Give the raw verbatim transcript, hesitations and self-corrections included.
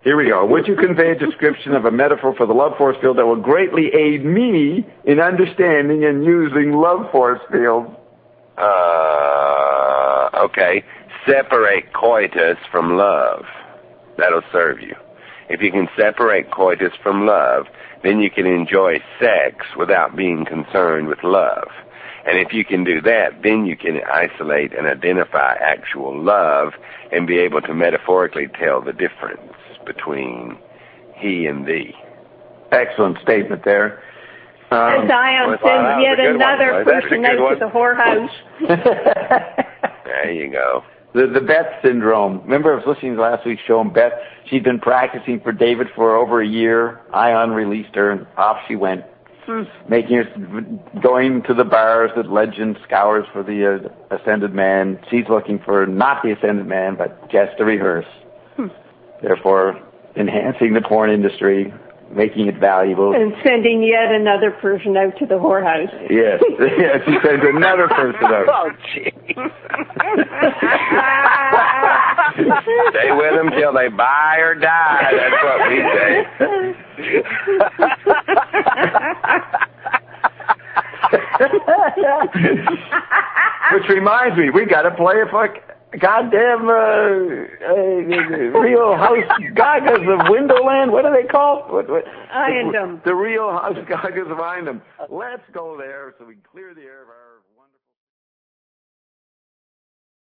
Here we go. Would you convey a description of a metaphor for the love force field that will greatly aid me in understanding and using love force fields? Uh, okay. Separate coitus from love. That'll serve you. If you can separate coitus from love, then you can enjoy sex without being concerned with love. And if you can do that, then you can isolate and identify actual love and be able to metaphorically tell the difference between he and thee. Excellent statement there. Um, As Ion well, sends yet another one, person out to the whorehouse. There you go. The, the Beth syndrome. Remember, I was listening to last week's show, and Beth, she'd been practicing for David for over a year. Ion released her, and off she went, hmm. making her, going to the bars that Legend scours for the uh, Ascended Man. She's looking for not the Ascended Man, but just to rehearse. Hmm. Therefore, enhancing the porn industry, making it valuable. And sending yet another person out to the whorehouse. Yes, yes, he sends another person out. Oh, jeez. Stay with them till they buy or die. That's what we say. Which reminds me, we got to play a fuck. Goddamn, uh, uh, Real House Gagas of Windowland. What are they called? What, what, Iandom. The Real House Gagas of Iandom. Let's go there so we clear the air of our...